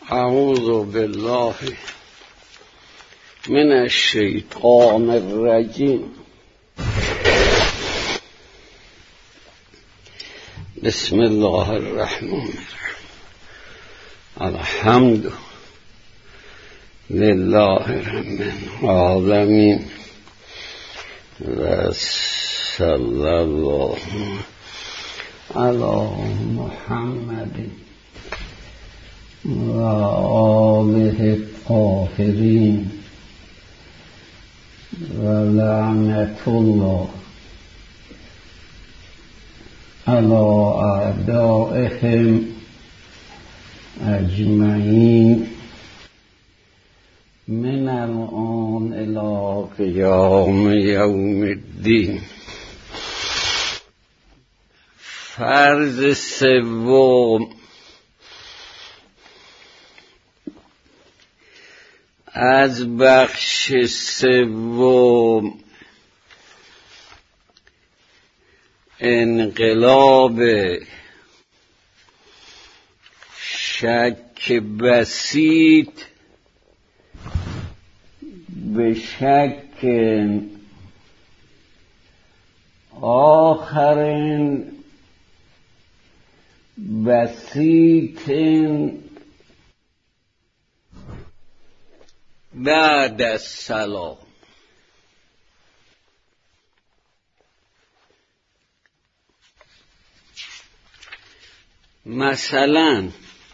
اعوذ بالله من الشیطان الرجیم. بسم الله الرحمن الرحیم. الحمد لله رب العالمین و صلی الله علی محمد و آله الطاهرین و لعنت الله علی اعدائهم اجمعین من الآن الی قیام یوم الدین. فرض سوم از بخش سوم، انقلاب شک بسیط به شک آخر بسیط بعد السلام. مثلا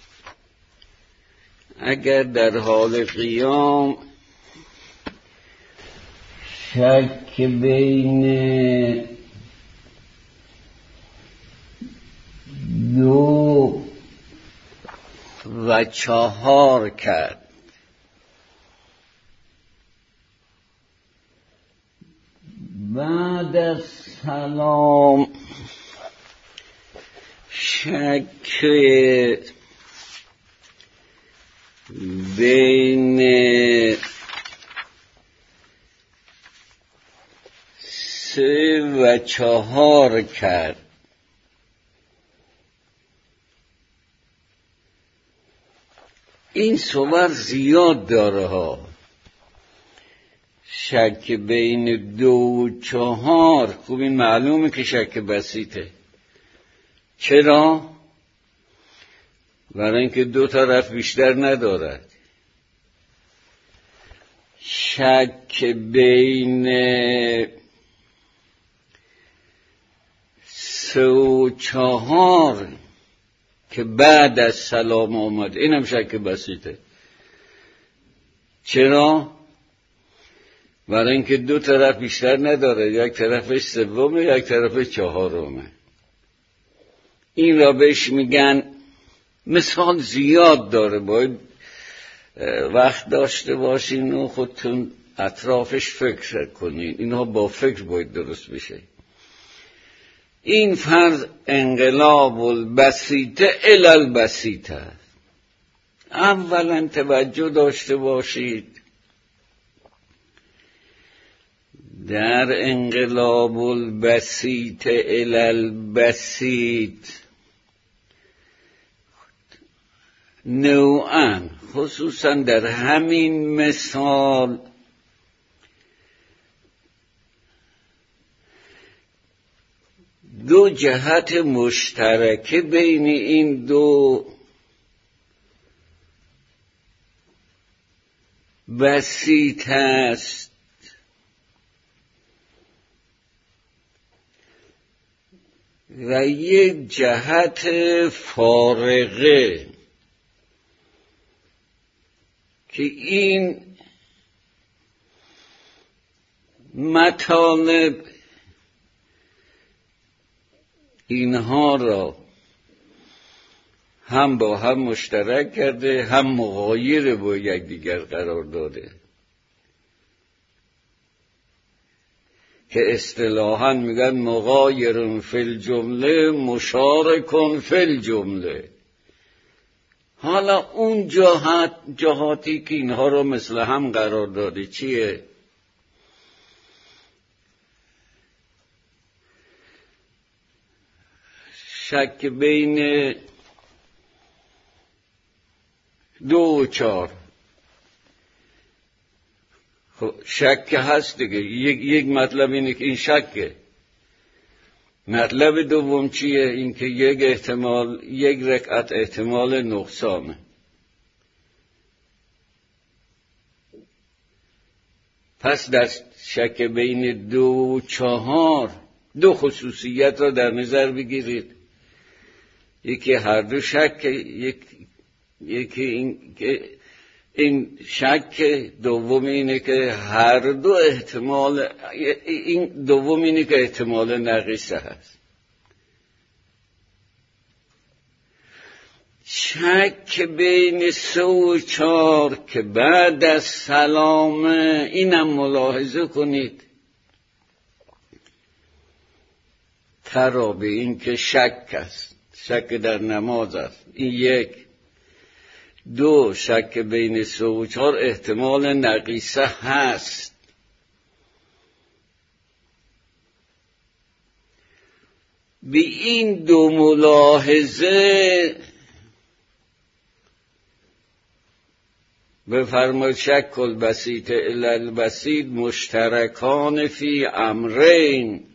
اگر در حال قیام شک بین 2 و 4 کرد، بعد از سلام شک بین 3 و 4 کرد، این صور زیاد داره ها. شک بین 2 و 4 خوب این معلومه که شک بسیطه. چرا؟ برای اینکه 2 طرف بیشتر ندارد. شک بین 3 و 4 که بعد از سلام آمد، اینم شک بسیطه. چرا؟ برای اینکه 2 طرف بیشتر نداره، یک طرفش سومه یک طرفش 4. این را بهش میگن، مثال زیاد داره، باید وقت داشته باشین و خودتون اطرافش فکر کنین. اینها با فکر باید درست بشه. این فرض انقلاب البسیطه الی البسیطه است. اولا توجه داشته باشید در انقلاب البسیط الی البسیط نوعاً، خصوصاً در همین مثال، دو جهت مشترکه بین این 2 بسیط است و یک جهت فارغه که این مطالب اینها را هم با هم مشترک کرده، هم مغایر با یکدیگر قرار داده، که اصطلاحاً میگن مغایر فی الجمله مشارک فی الجمله. حالا اون جهاتی که اینها رو مثل هم قرار داده چیه؟ شک بین 2 و 4. خب شک هست دیگه. یک مطلب اینه که این شکه. مطلب دوم چیه؟ این که یک رکعت احتمال نقصانه. پس در شک بین 2 و 4 2 خصوصیت را در نظر بگیرید. یکی هر دو شک، یکی این شک دوم اینه که هر دو احتمال، این دوم اینه که احتمال نقیصه هست. شک بین 3 و 4 که بعد از سلام، اینم ملاحظه کنید، ترا به این که شک است، شک در نماز است. این 1. 2 شک بین 3 و 4 احتمال نقیصه هست. به این 2 ملاحظه بفرمایید شک البسیط الی البسیط مشترکان فی امرین.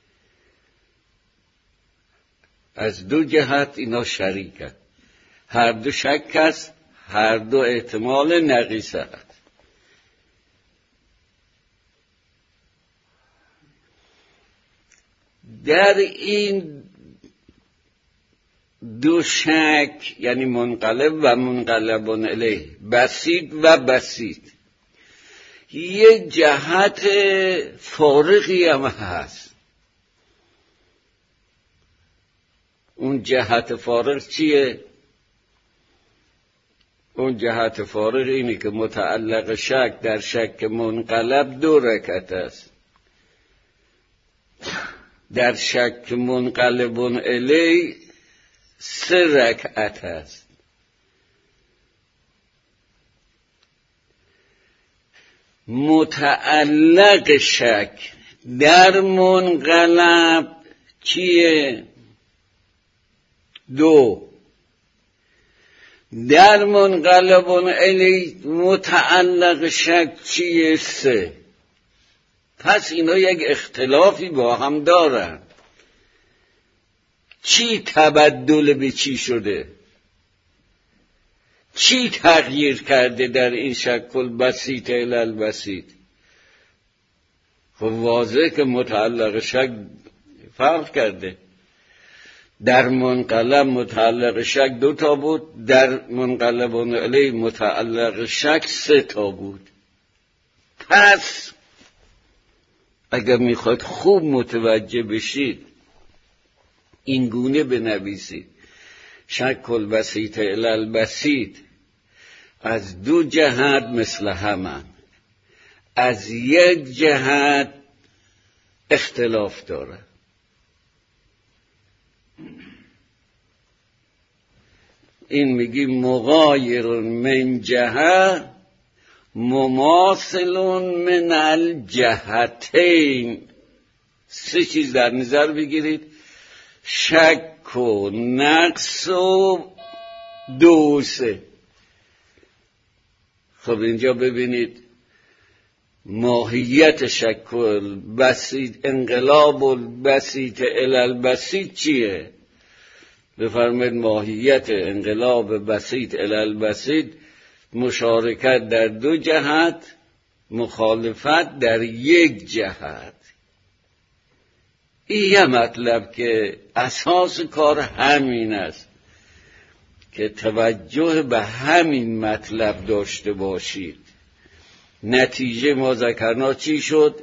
از 2 جهت اینا شریکند. هر دو شک است، هر دو احتمال نقیصه است. در این 2 شک یعنی منقلب و منقلب الیه، بسیط و بسیط، یک جهت فارغی هم هست. اون جهت فارغ چیه؟ اون جهت فارغ اینه که متعلق شک در شک منقلب 2 رکعت است. در شک منقلب الیه 3 رکعت است. متعلق شک در منقلب چیه؟ 2. در منقلب الیه متعلق شک چیه؟ 3. پس اینا یک اختلافی با هم دارن. چی تبدل به چی شده؟ چی تغییر کرده در این شک البسیط الی البسیط؟ خب واضحه که متعلق شک فرق کرده. در منقلب متعلق شک 2 تا بود، در منقلب الیه متعلق شک 3 تا بود. پس اگر میخواید خوب متوجه بشید این گونه بنویسید: شک البسیط الی البسیط از 2 جهت مثل همن، از 1 جهت اختلاف داره. این میگی مغایر من جهه مماثل من الجهتین. 3 چیز در نظر بگیرید: شک و نقص و 2 و 3. خب اینجا ببینید ماهیت شک البسیط، انقلاب البسیط الی البسیط چیه؟ بفرمایید ماهیت انقلاب بسیط الی البسیط مشارکت در 2 جهت، مخالفت در 1 جهت. این یه مطلب که اساس کار همین است که توجه به همین مطلب داشته باشید. نتیجه ما ذکرنا چی شد؟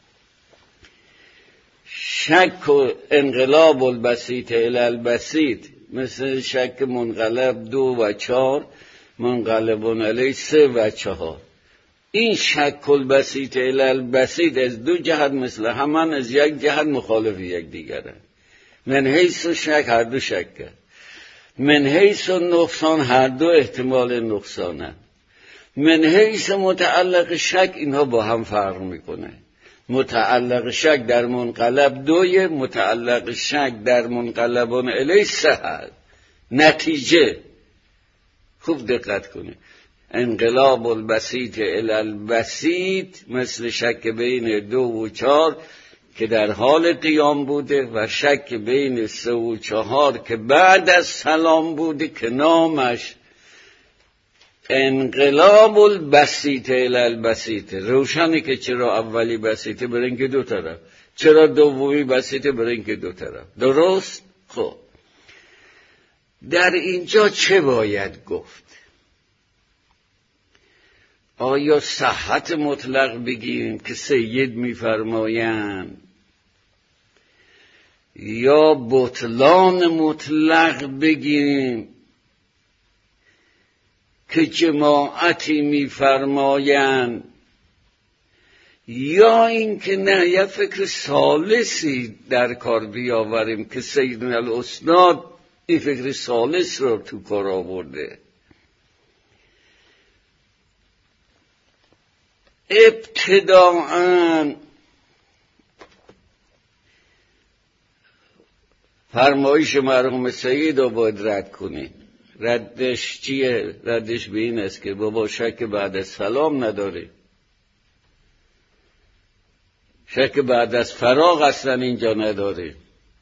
شک و انقلاب البسیط الی البسیط مثل شک منقلب 2 و 4، منقلب الیه 3 و 4. این شک البسیط الی البسیط از 2 جهت مثل همان، از 1 جهت مخالف یک دیگرن. من حیث شک هر 2 شک، من حیث نقصان هر 2 احتمال نقصانه. من حیث متعلق شک اینها با هم فرق میکنه. متعلق شک در منقلب 2، متعلق شک در منقلب الیه 3. نتیجه خوب دقت کنید. انقلاب البسیط الی البسیط مثل شک بین 2 و 4 که در حال قیام بوده و شک بین 3 و 4 که بعد از سلام بوده که نامش انقلاب البسیط الی البسیط. روشنه که چرا اولی بسیطه؟ برای اینکه 2 طرف. چرا دومی بسیطه؟ برای اینکه 2 طرف. درست؟ خب در اینجا چه باید گفت؟ آیا صحت مطلق بگیریم که سید می‌فرمایند یا بطلان مطلق بگیریم که جماعتی می‌فرمایند، یا اینکه نه یه فکر ثالثی در کار بیاوریم که سیدنا الاسناد این فکر ثالث رو تو کار آورده؟ ابتداءً فرمایش مرحوم سید رو باید رد کنید. ردش چیه؟ ردش به این است که بابا شک بعد از سلام نداره، شک بعد از فراغ اصلا اینجا نداره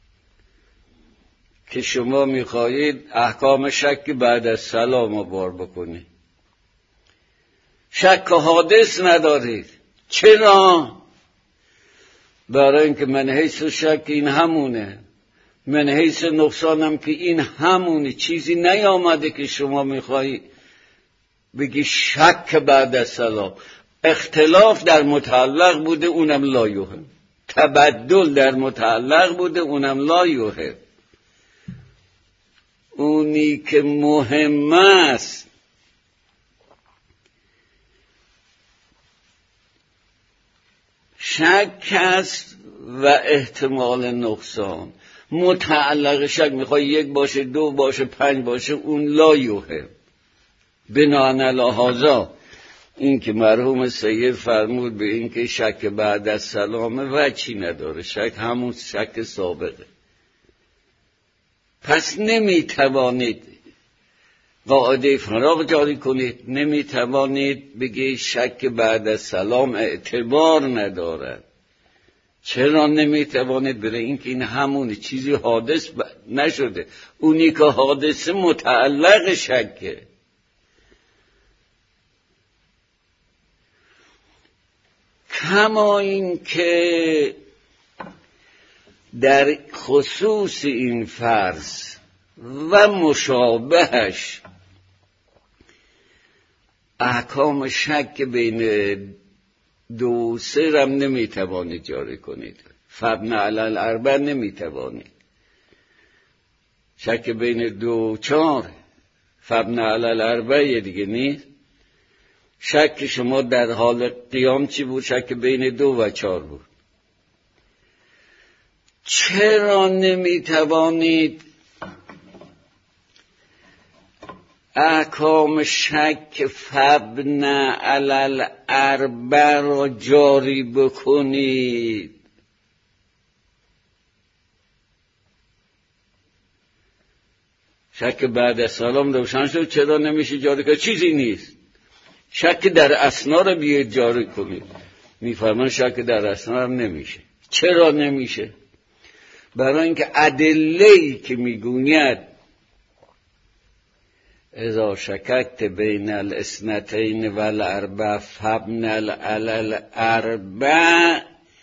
که شما میخواهید احکام شک بعد از سلام رو بار بکنید. شک حادث ندارید. چرا؟ برای اینکه من حیث شک این همونه، من حیث نقصانم که این همونه. چیزی نیامده که شما میخواهی بگی شک بعد از سلام. اختلاف در متعلق بوده، اونم لا یوهم. تبدل در متعلق بوده، اونم لا یوهم. اونی که مهم است شک است و احتمال نقصان. متعلق شک میخوای 1 باشه، 2 باشه، 5 باشه، اون لا یوهم. بناء علی هذا این که مرحوم سید فرمود به این که شک بعد از سلامه وجهی نداره، شک همون شک سابقه. پس نمیتوانید قاعده فراغ جاری کنید، نمیتوانید بگید شک بعد از سلام اعتبار ندارد. چرا نمیتوانید؟ برای اینکه این همون چیزی حادث نشده، اونی که حادثه متعلق شکه. کما این که در خصوص این فرض و مشابهش احکام شک بین 2 و 3 هم نمیتوانید جاری کنید. فبن علی الاربع نمیتوانید. شک بین 2 و 4 فبن علی الاربع دیگه نیست. شک شما در حال قیام چی بود؟ شک بین 2 و 4 بود. چرا نمیتوانید احکام شک فبن علی الاربع را جاری بکنید؟ شک بعد از سلام روشن شد. چرا نمیشه جاری کنید؟ چیزی نیست. شک در اسنا را بیاید جاری کنید. میفرمان شک در اسنا هم نمیشه. چرا نمیشه؟ برای اینکه ادله‌ای که میگوید اذا شککت بین الاثنتین و الاربع فبن علی الاربع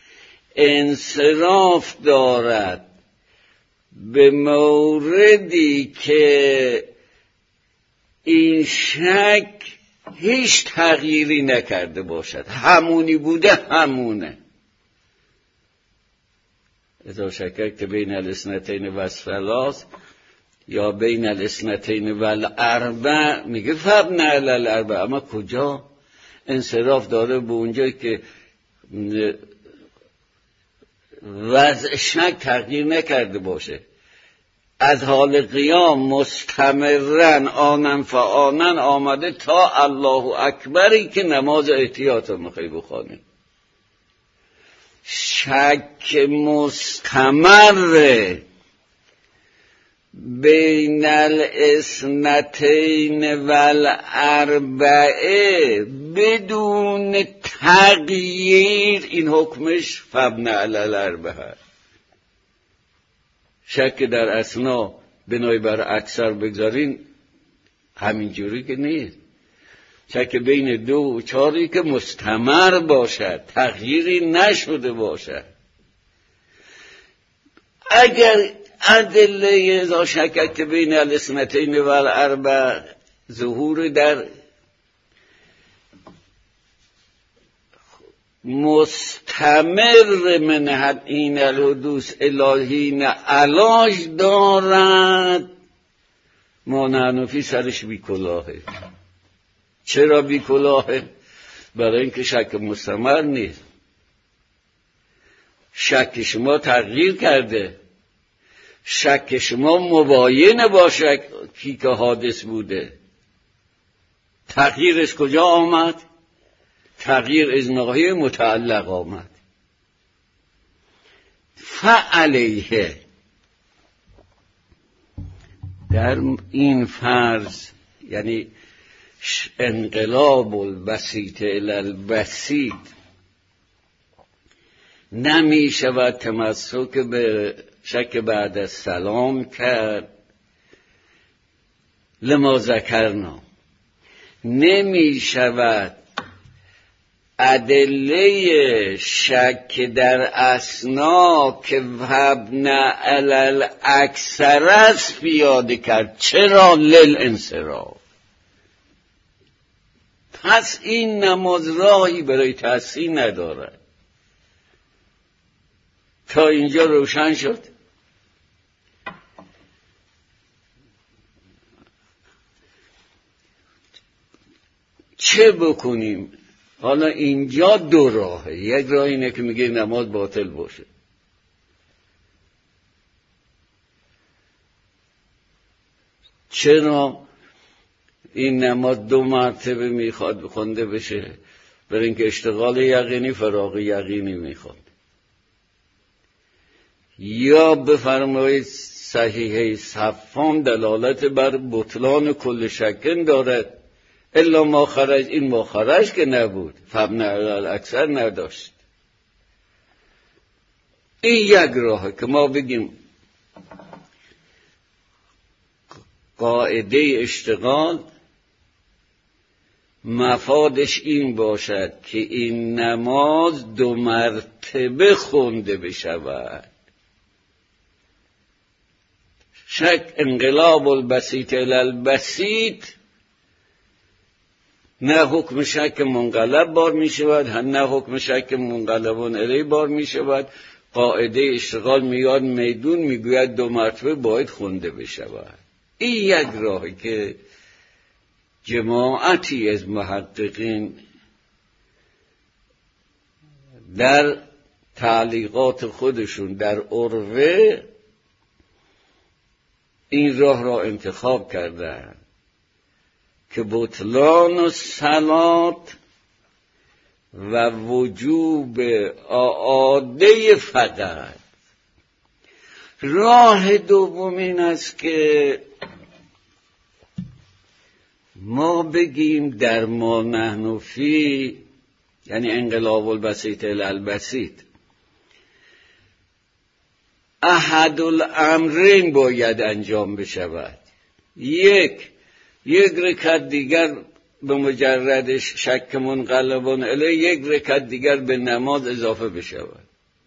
انصراف دارد به موردی که این شک هیچ تغییری نکرده باشد، همونی بوده، همونه. اذا شککت بین الاثنتین و الثلاث یا بین الاثنتین و الاربع میگه فبن علی الاربع. اما کجا انصراف داره؟ به اونجایی که وضع شک تغییر نکرده باشه، از حال قیام مستمرن آنن فآنن آمده تا الله اکبری که نماز احتیاط رو میخوای بخوانی. شک مستمره بین الاثنتین والاربعه بدون تغییر، این حکمش فبن علی الاربعه. شک در اسنا بنای بر اکثر بگذارین همینجوری که نیست. شک بین 2 و 4 که مستمر باشد، تغییری نشده باشد. اگر ادله اذا شکک بین الاثنتین والاربع ظهور در مستمر من این الحدوث الهین علاج دارد، ما نحنفی سرش بی کلاهه. چرا بی کلاهه؟ برای اینکه شک مستمر نیست. شک شما تغییر کرده، شک شما مباین با شکی که حادث بوده. تغییرش کجا آمد؟ تغییر از ناحیه متعلق آمد. فعلیه در این فرض، یعنی انقلاب البسیط الی البسیط، نمی شود تمسک به شک بعد از سلام کرد. لما ذکرنا، نمی شود ادله شک در اسنا که وابن علی الاکثر است پیاده کرد. چرا؟ للانصراف. پس این نماز راهی برای تحسین ندارد. تا اینجا روشن شد؟ چه بکنیم؟ حالا اینجا 2 راهه. یک راه اینه که میگه نماز باطل باشه. چرا این نماز 2 مرتبه میخواد بخونده بشه؟ برای اینکه اشتغال یقینی فراغ یقینی میخواد. یا بفرمایید صحیحه صفان دلالت بر بطلان کل شکن دارد، الا ما خرج، این ما خرج که نبود، فبن علی الاکثر نداشت. این یک راهه که ما بگیم قاعده اشتغال مفادش این باشد که این نماز 2 مرتبه خونده بشود. شک انقلاب البسیط الی البسیط، نه حکم شک منقلب بار می شود، نه حکم شک منقلبون الی بار می شود. قاعده اشتغال میاد میدون، میگوید 2 مرتبه باید خونده بشود. این یک راهی که جماعتی از محققین در تعلیقات خودشون در عروه این راه را انتخاب کردند که بطلان الصلات و وجوب اعاده فقط. راه دوم این است که ما بگیم در ما نحن فی، یعنی انقلاب البسیط الی البسیط، احد الامرین باید انجام بشود. یک رکعت دیگر به مجردش شک منقلبون الی، یک رکعت دیگر به نماز اضافه بشود.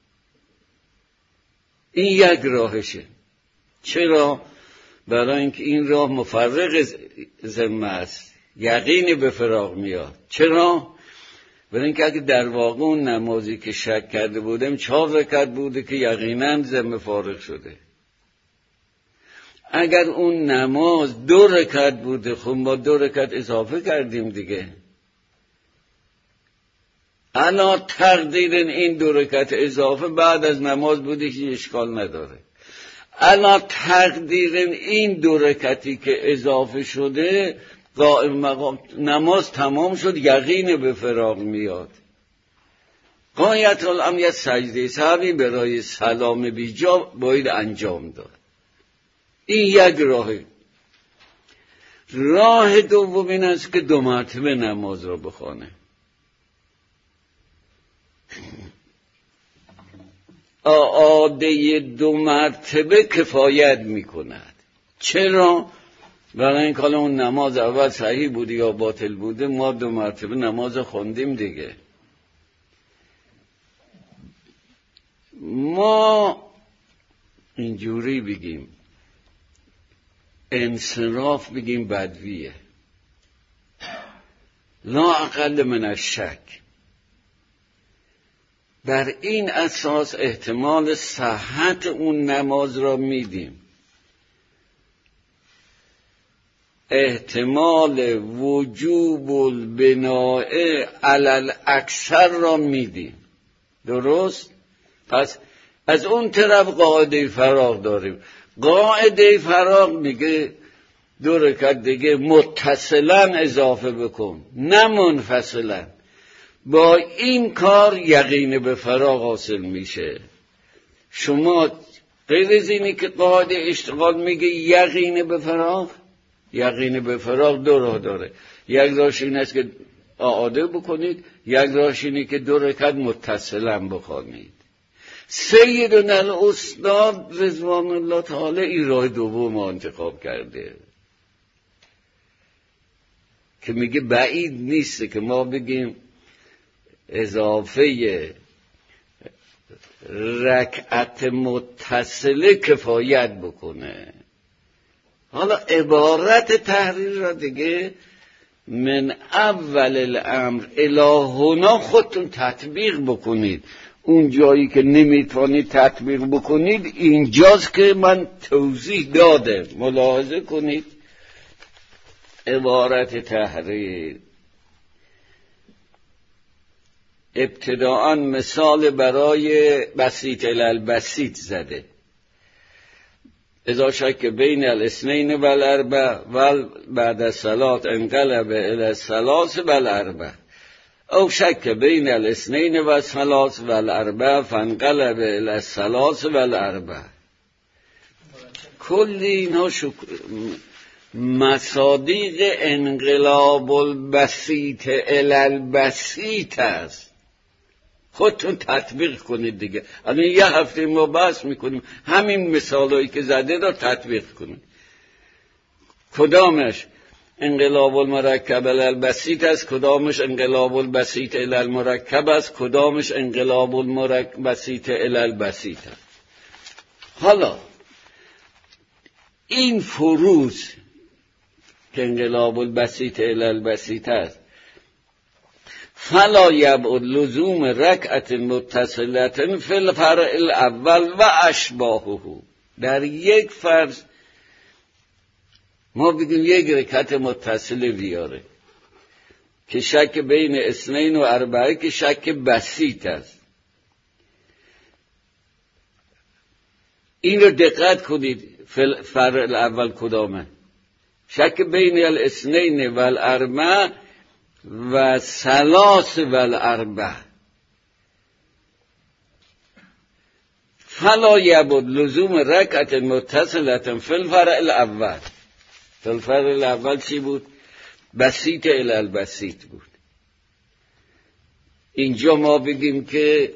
این یک راهشه. چرا؟ برای اینکه این راه مفرغ ذمه است، یقینی به فراغ میاد. چرا؟ برای اینکه اگه در واقع اون نمازی که شک کرده بودم 4 رکعت بوده که یقینا ذمه فارغ شده. اگر اون نماز 2 رکعت بوده، خب ما 2 رکعت اضافه کردیم دیگه. الا تقدیر این 2 رکعت اضافه بعد از نماز بوده که اشکال نداره. الا تقدیر این 2 رکعتی که اضافه شده قائم مقام نماز تمام شد، یقین به فراغ میاد. غایت الامر یه سجده سهوی برای سلام بیجا باید انجام داد. این یک راهه. راه دوم این است که 2 مرتبه نماز را بخوانه. عاده 2 مرتبه کفایت میکند. چرا؟ برای این کالا اون نماز اول صحیح بوده یا باطل بوده، ما 2 مرتبه نماز خوندیم دیگه. ما اینجوری بگیم، انصراف بگیم بدویه، لا اقل من الشک. بر این اساس احتمال صحت اون نماز را میدیم، احتمال وجوب البناء علی الاکثر را میدیم. درست؟ پس از اون طرف قاعده فراغ داریم. قاعده فراغ میگه 2 رکعت دیگه متصلا اضافه بکن، نه منفصلا. با این کار یقین به فراغ حاصل میشه. شما غیر از اینی که قاعده اشتغال میگه یقین به فراغ، یقین به فراغ 2 راه داره. یک راهش این است که اعاده بکنید، یک راهش اینه که 2 رکعت متصلا بخوانید. سیدنا الاستاد رضوان الله تعالی این راه دوم انتخاب کرده که میگه بعید نیست که ما بگیم اضافه رکعت متصله کفایت بکنه. حالا عبارت تحریر را دیگه من اول الامر الی هنا خودتون تطبیق بکنید. اون جایی که نمیتونید تطبیق بکنید اینجاست که من توضیح داده. ملاحظه کنید عبارت تحریر ابتداءً مثال برای بسیط الالبسیط زده. اذا شک بین الاثنین و الاربع و بعد الصلاة انقلب الى الثلاث و الاربع او شک بین الاثنین و الثلاث و الاربع فانقلب الى الثلاث و الاربع. کل اینا مصادیق انقلاب البسیط الی البسیط است. خودتون تطبیق کنید دیگه. الان 1 هفته ما بحث میکنیم، همین مثالایی که زده را تطبیق کنید. کدامش انقلاب المرکب الی البسیط است، کدامش انقلاب البسیط الی المرکب است، کدامش انقلاب البسیط الی البسیط است. حالا این فروض که انقلاب البسیط الی البسیط است، فلا یبعد لزوم رکعت متصلة فی الفرع الاول و اشباهه. در یک فرض ما بگیم 1 رکعت متصله بیاره که شک بین اثنین و اربعه که شک بسیط است. این رو دقت کنید. فرع الاول کدامه؟ شک بین الاثنین و الاربعه و ثلاث و الاربع. فلا یبعد لزوم رکعت متصلة فی الفرع الاول. فی الفرع الاول چی بود؟ بسیط الی البسیط بود. اینجا ما بگیم که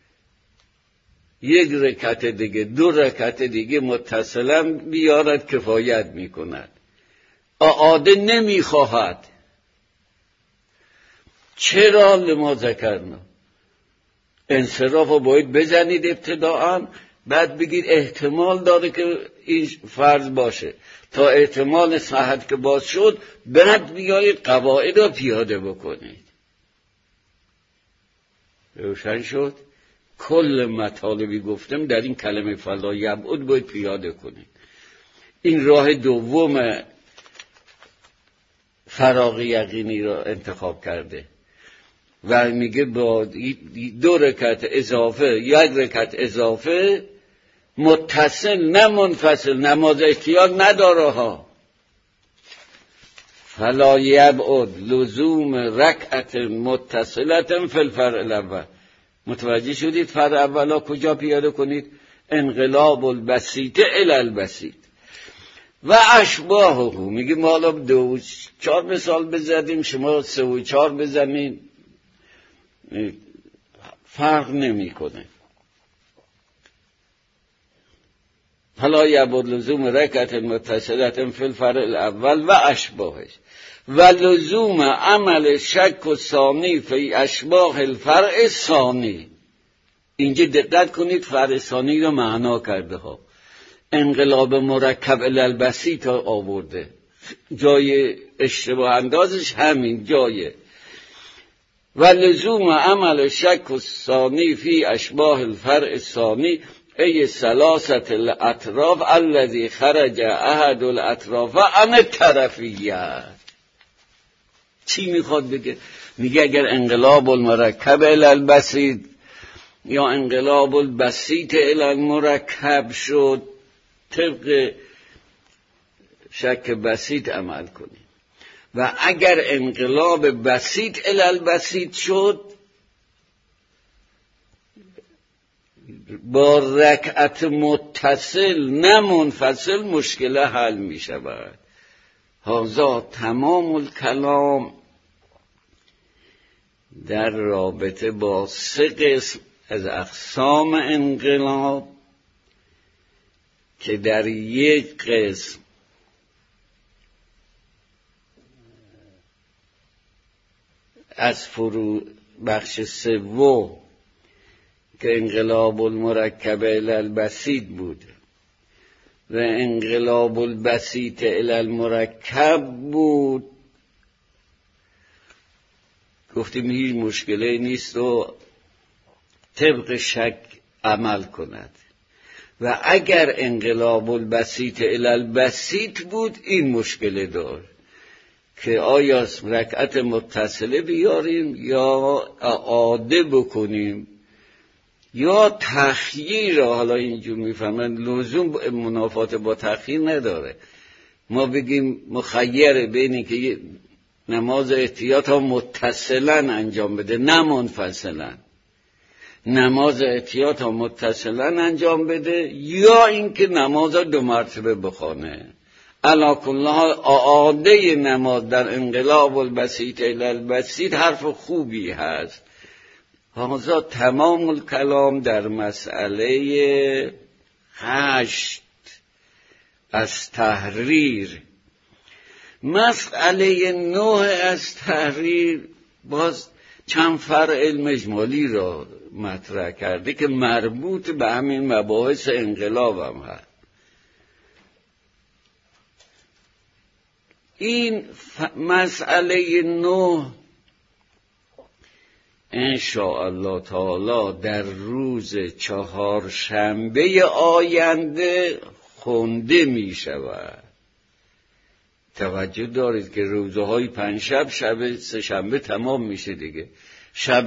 1 رکعت دیگه 2 رکعت دیگه متصلا بیارد کفایت میکند، اعاده نمیخواهد. چرا؟ لما ذکرنا. انصراف رو باید بزنید ابتداءً، بعد بگید احتمال داره که این فرض باشه. تا احتمال صحت که باز شد بعد بیایید قواعد رو پیاده بکنید. روشن شد؟ کل مطالبی گفتم در این کلمه فلا یبعد باید پیاده کنید. این راه دوم فراغ یقینی را انتخاب کرده و میگه با 2 رکعت اضافه 1 رکعت اضافه متصل نه منفصل، نماز احتیاج نداره ها. فلا یبعد لزوم رکعت متصلة فی الفرع الاول. متوجه شدید؟ فرع اولا کجا پیاده کنید؟ انقلاب البسیط الی البسیط. و اشباهه، میگه ما حالا 2 و 4 مثال بزدیم، شما 3 و 4 بزنید فرق نمیکنه. حالا یبود لزوم رکعت متصلت فی الفرع الاول و اشباهش و لزوم عمل شک و ثانی فی اشباه الفرع الثانی. اینجا دقت کنید، فرع ثانی رو معنا کرده ها، انقلاب مرکب الی البسیط آورده، جای اشتباه اندازش همین جایه. و لزوم عمل شک و ثانی فی اشباه الفرع الثانی ای ثلاثه الاطراف الذی خرج احد الاطراف عن الطرفیه. چی میخواد بگه؟ میگه اگر انقلاب المرکب الی البسیط یا انقلاب البسیط الی المرکب شد، طبق شک بسیط عمل کنیم. و اگر انقلاب بسیط الی البسیط شد، با رکعت متصل نه منفصل مشکل حل می شود. هذا تمام الکلام در رابطه با 3 قسم از اقسام انقلاب که در یک قسم از فرو بخش 3 که انقلاب المرکب الی البسیط بود و انقلاب البسیط الی المرکب بود، گفتیم هیچ مشکلی نیست و طبق شک عمل کند. و اگر انقلاب البسیط الی البسیط بود، این مشکل دار که آیا رکعت متصله بیاریم یا اعاده بکنیم یا تخییر. حالا اینجور میفهمن لزوم منافات با تخییر نداره، ما بگیم مخیر بینی که نماز احتیاط ها متصلا انجام بده نه منفصلا، نماز احتیاط ها متصلا انجام بده یا اینکه نماز 2 مرتبه بخونه. علی کل حال اعاده نماز در انقلاب البسیط الی البسیط حرف خوبی هست. هذا تمام الکلام در مسئله 8 از تحریر. مسئله 9 از تحریر باز چند فرع علم اجمالی را مطرح کرده که مربوط به همین مباحث انقلاب هم هست. این مسئله 9 انشاءالله تعالی در روز 4 شنبه آینده خونده می شود. توجه دارید که روزهای 5 شب، شب 3 شنبه تمام میشه دیگه. شب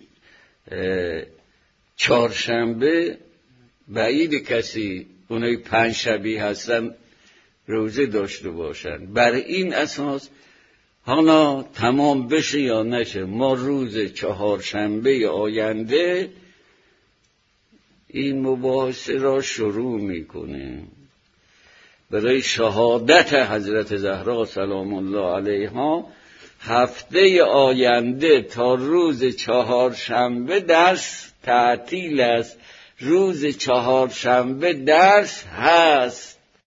4 شنبه بعید کسی اونای 5 شبی هستن روزه داشته باشن. بر این اساس حالا تمام بشه یا نشه، ما روز 4 شنبه آینده این مباحثه را شروع میکنیم برای شهادت حضرت زهرا سلام الله علیها. هفته آینده تا روز 4 شنبه درس تعطیل است، روز 4 شنبه درس هست.